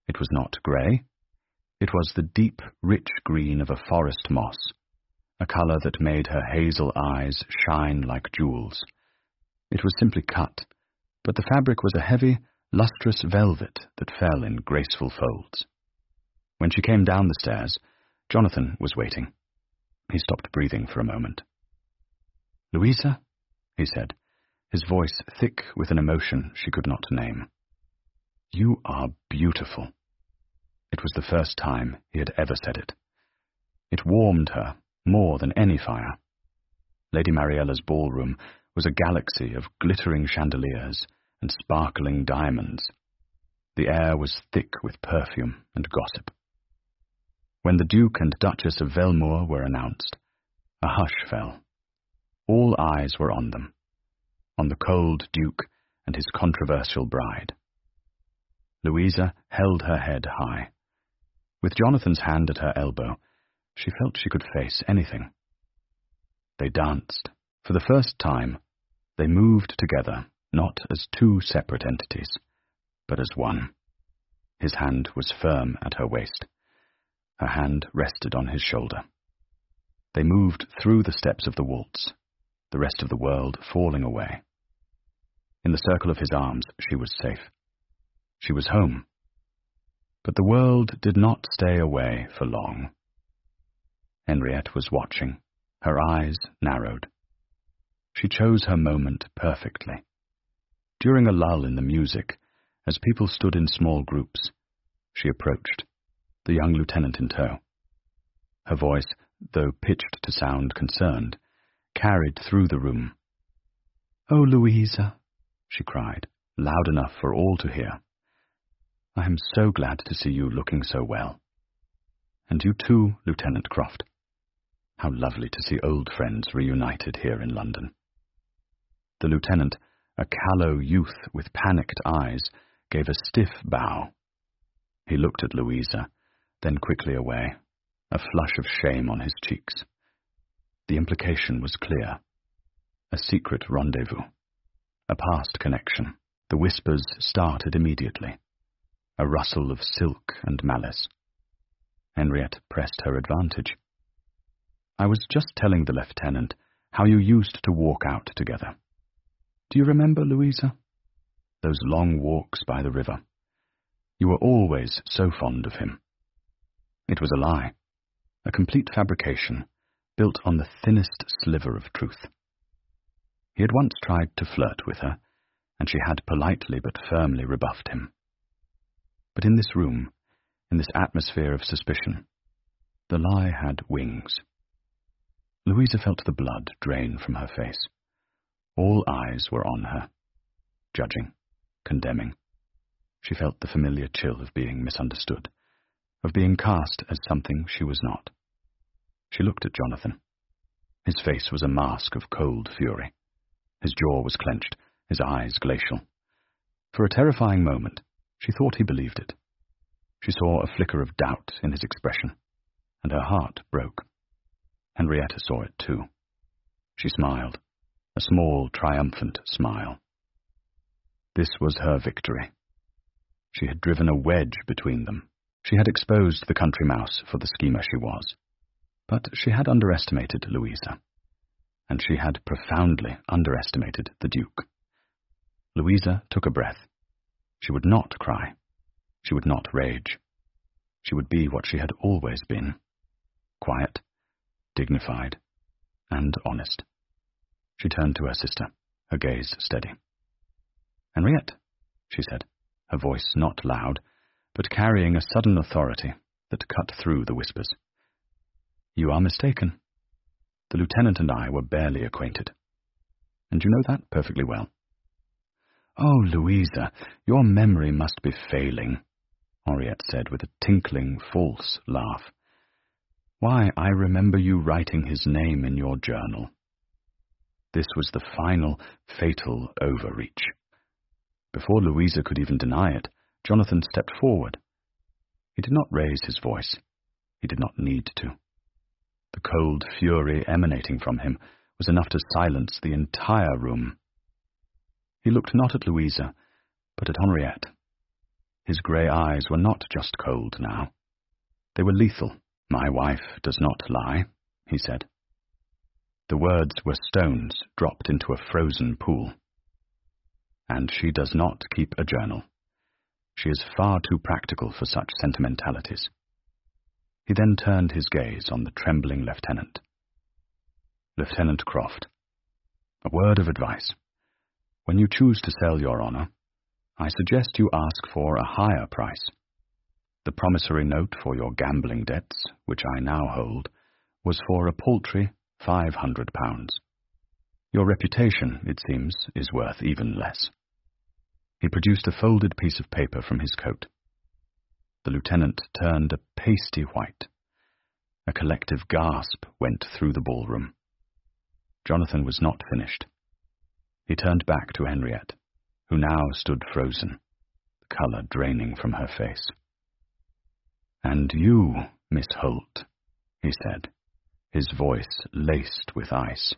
It was not grey. It was the deep, rich green of a forest moss, a colour that made her hazel eyes shine like jewels. It was simply cut, but the fabric was a heavy, lustrous velvet that fell in graceful folds. When she came down the stairs, Jonathan was waiting. He stopped breathing for a moment. "Louisa?" he said, his voice thick with an emotion she could not name. "You are beautiful." It was the first time he had ever said it. It warmed her more than any fire. Lady Mariella's ballroom was a galaxy of glittering chandeliers and sparkling diamonds. The air was thick with perfume and gossip. When the Duke and Duchess of Velmore were announced, a hush fell. All eyes were on them, on the cold Duke and his controversial bride. Louisa held her head high. With Jonathan's hand at her elbow, she felt she could face anything. They danced. For the first time, they moved together, not as two separate entities, but as one. His hand was firm at her waist. Her hand rested on his shoulder. They moved through the steps of the waltz, the rest of the world falling away. In the circle of his arms, she was safe. She was home. But the world did not stay away for long. Henriette was watching, her eyes narrowed. She chose her moment perfectly. During a lull in the music, as people stood in small groups, she approached, the young lieutenant in tow. Her voice, though pitched to sound concerned, carried through the room. "Oh, Louisa," she cried, loud enough for all to hear. "I am so glad to see you looking so well. And you too, Lieutenant Croft. How lovely to see old friends reunited here in London." The lieutenant, a callow youth with panicked eyes, gave a stiff bow. He looked at Louisa, then quickly away, a flush of shame on his cheeks. The implication was clear. A secret rendezvous. A past connection. The whispers started immediately. A rustle of silk and malice. Henriette pressed her advantage. "I was just telling the lieutenant how you used to walk out together. Do you remember, Louisa? Those long walks by the river. You were always so fond of him." It was a lie, a complete fabrication, built on the thinnest sliver of truth. He had once tried to flirt with her, and she had politely but firmly rebuffed him. But in this room, in this atmosphere of suspicion, the lie had wings. Louisa felt the blood drain from her face. All eyes were on her, judging, condemning. She felt the familiar chill of being misunderstood, of being cast as something she was not. She looked at Jonathan. His face was a mask of cold fury. His jaw was clenched, his eyes glacial. For a terrifying moment, she thought he believed it. She saw a flicker of doubt in his expression, and her heart broke. Henrietta saw it too. She smiled, a small, triumphant smile. This was her victory. She had driven a wedge between them. She had exposed the country mouse for the schemer she was. But she had underestimated Louisa, and she had profoundly underestimated the Duke. Louisa took a breath. She would not cry. She would not rage. She would be what she had always been, quiet, dignified, and honest. She turned to her sister, her gaze steady. "Henriette," she said, her voice not loud, but carrying a sudden authority that cut through the whispers. "You are mistaken. The lieutenant and I were barely acquainted. And you know that perfectly well." "Oh, Louisa, your memory must be failing," Henriette said with a tinkling, false laugh. "Why, I remember you writing his name in your journal." This was the final, fatal overreach. Before Louisa could even deny it, Jonathan stepped forward. He did not raise his voice. He did not need to. The cold fury emanating from him was enough to silence the entire room. He looked not at Louisa, but at Henriette. His grey eyes were not just cold now. They were lethal. "My wife does not lie," he said. The words were stones dropped into a frozen pool. "And she does not keep a journal. She is far too practical for such sentimentalities." He then turned his gaze on the trembling lieutenant. "Lieutenant Croft, a word of advice. When you choose to sell your honour, I suggest you ask for a higher price. The promissory note for your gambling debts, which I now hold, was for a paltry five hundred pounds. Your reputation, it seems, is worth even less." He produced a folded piece of paper from his coat. The lieutenant turned a pasty white. A collective gasp went through the ballroom. Jonathan was not finished. He turned back to Henriette, who now stood frozen, the colour draining from her face. "And you, Miss Holt," he said, his voice laced with ice.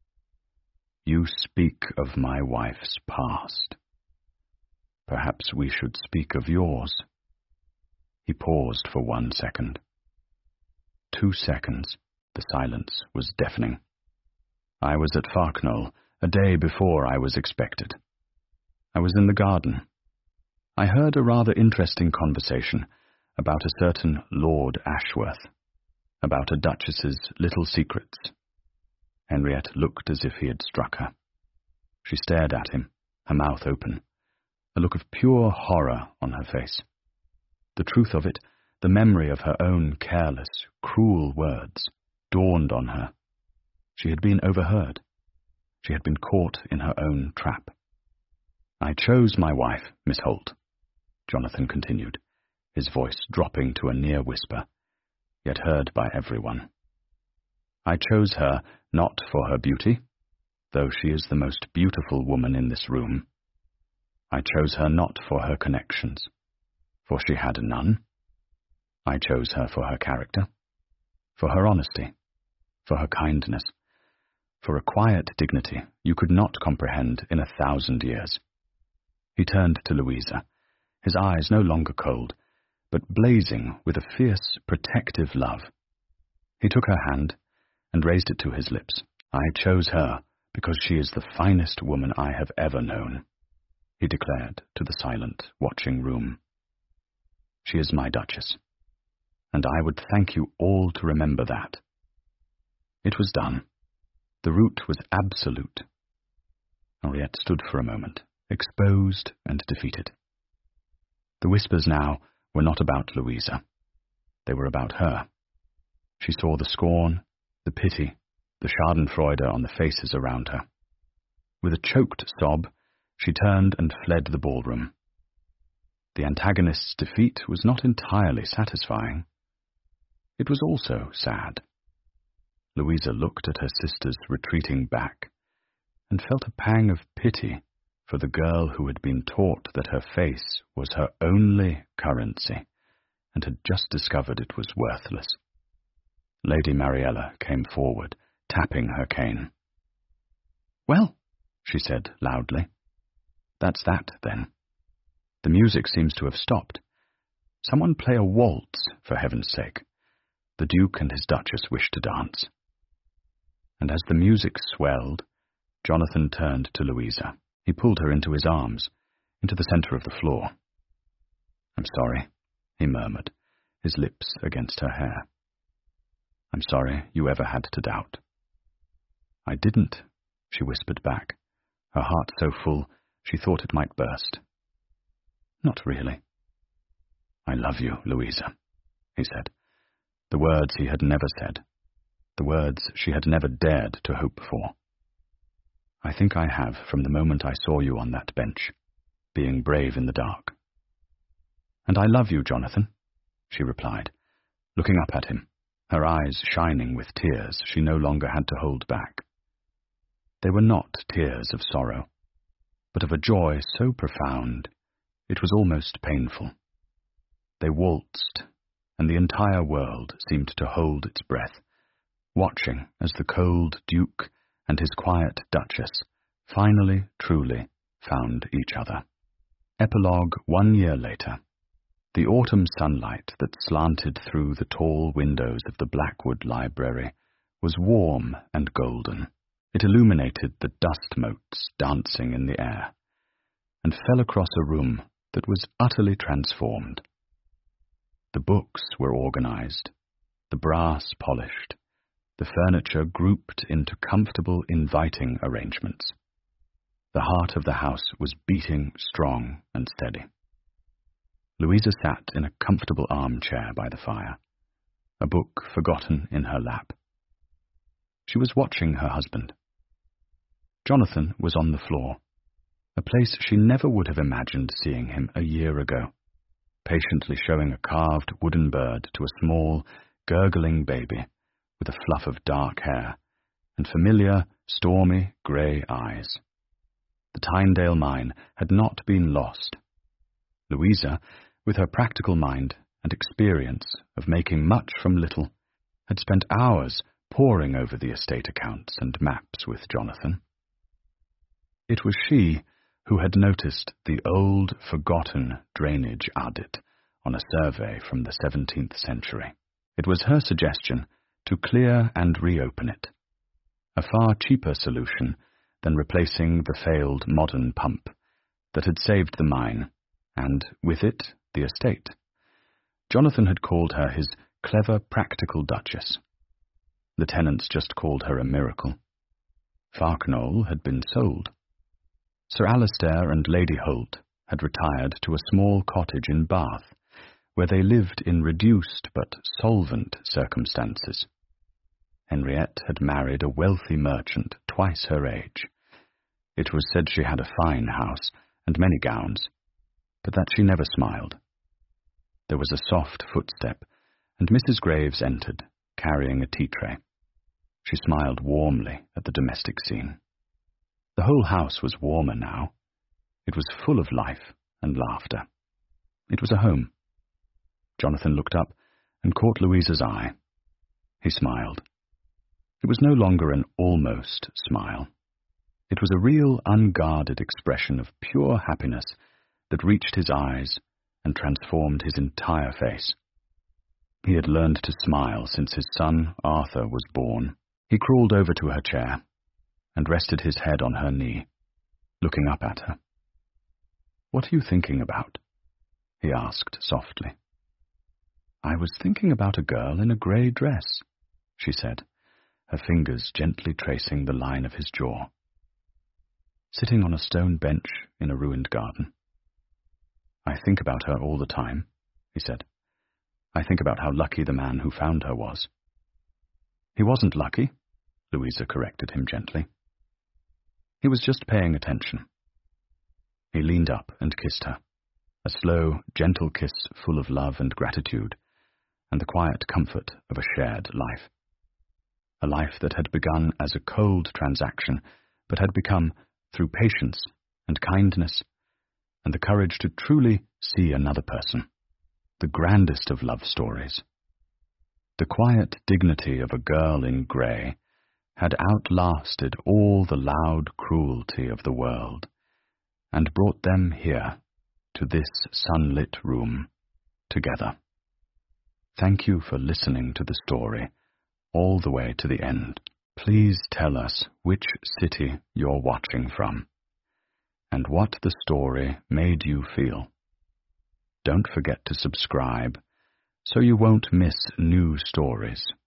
"You speak of my wife's past. Perhaps we should speak of yours." He paused for one second. Two seconds. The silence was deafening. "I was at Farknol a day before I was expected. I was in the garden. I heard a rather interesting conversation about a certain Lord Ashworth, about a duchess's little secrets." Henriette looked as if he had struck her. She stared at him, her mouth open, a look of pure horror on her face. The truth of it, the memory of her own careless, cruel words, dawned on her. She had been overheard. She had been caught in her own trap. "I chose my wife, Miss Holt," Jonathan continued, his voice dropping to a near whisper, yet heard by everyone. "I chose her not for her beauty, though she is the most beautiful woman in this room. I chose her not for her connections, for she had none. I chose her for her character, for her honesty, for her kindness, for a quiet dignity you could not comprehend in a thousand years." He turned to Louisa, his eyes no longer cold, but blazing with a fierce, protective love. He took her hand and raised it to his lips. "I chose her because she is the finest woman I have ever known," he declared to the silent, watching room. "She is my duchess, and I would thank you all to remember that." It was done. The route was absolute. Henriette stood for a moment, exposed and defeated. The whispers now were not about Louisa. They were about her. She saw the scorn, the pity, the schadenfreude on the faces around her. With a choked sob, she turned and fled the ballroom. The antagonist's defeat was not entirely satisfying. It was also sad. Louisa looked at her sister's retreating back and felt a pang of pity for the girl who had been taught that her face was her only currency and had just discovered it was worthless. Lady Mariella came forward, tapping her cane. "Well," she said loudly, "that's that, then. The music seems to have stopped. Someone play a waltz, for heaven's sake. The Duke and his Duchess wish to dance." And as the music swelled, Jonathan turned to Louisa. He pulled her into his arms, into the centre of the floor. "I'm sorry," he murmured, his lips against her hair. "I'm sorry you ever had to doubt." "I didn't," she whispered back, her heart so full she thought it might burst. "Not really." "I love you, Louisa," he said, the words he had never said, the words she had never dared to hope for. "I think I have from the moment I saw you on that bench, being brave in the dark." "And I love you, Jonathan," she replied, looking up at him, her eyes shining with tears she no longer had to hold back. They were not tears of sorrow, but of a joy so profound it was almost painful. They waltzed, and the entire world seemed to hold its breath, watching as the cold Duke and his quiet Duchess finally, truly found each other. Epilogue one year later. The autumn sunlight that slanted through the tall windows of the Blackwood Library was warm and golden. It illuminated the dust motes dancing in the air, and fell across a room that was utterly transformed. The books were organized, the brass polished, the furniture grouped into comfortable, inviting arrangements. The heart of the house was beating strong and steady. Louisa sat in a comfortable armchair by the fire, a book forgotten in her lap. She was watching her husband. Jonathan was on the floor, a place she never would have imagined seeing him a year ago, patiently showing a carved wooden bird to a small, gurgling baby with a fluff of dark hair and familiar, stormy, grey eyes. The Tynedale mine had not been lost. Louisa, with her practical mind and experience of making much from little, had spent hours poring over the estate accounts and maps with Jonathan. It was she who had noticed the old, forgotten drainage adit on a survey from the seventeenth century. It was her suggestion to clear and reopen it, a far cheaper solution than replacing the failed modern pump that had saved the mine, and, with it, the estate. Jonathan had called her his clever, practical duchess. The tenants just called her a miracle. Farknowle had been sold. Sir Alistair and Lady Holt had retired to a small cottage in Bath, where they lived in reduced but solvent circumstances. Henriette had married a wealthy merchant twice her age. It was said she had a fine house and many gowns, but that she never smiled. There was a soft footstep, and Missus Graves entered, carrying a tea-tray. She smiled warmly at the domestic scene. The whole house was warmer now. It was full of life and laughter. It was a home. Jonathan looked up and caught Louisa's eye. He smiled. It was no longer an almost smile. It was a real, unguarded expression of pure happiness that reached his eyes and transformed his entire face. He had learned to smile since his son Arthur was born. He crawled over to her chair and rested his head on her knee, looking up at her. "What are you thinking about?" he asked softly. "I was thinking about a girl in a grey dress," she said, her fingers gently tracing the line of his jaw. "Sitting on a stone bench in a ruined garden." "I think about her all the time," he said. "I think about how lucky the man who found her was." "He wasn't lucky," Louisa corrected him gently. "He was just paying attention." He leaned up and kissed her, a slow, gentle kiss full of love and gratitude, and the quiet comfort of a shared life. A life that had begun as a cold transaction, but had become, through patience and kindness, and the courage to truly see another person, the grandest of love stories. The quiet dignity of a girl in grey had outlasted all the loud cruelty of the world, and brought them here, to this sunlit room, together. Thank you for listening to the story all the way to the end. Please tell us which city you're watching from, and what the story made you feel. Don't forget to subscribe so you won't miss new stories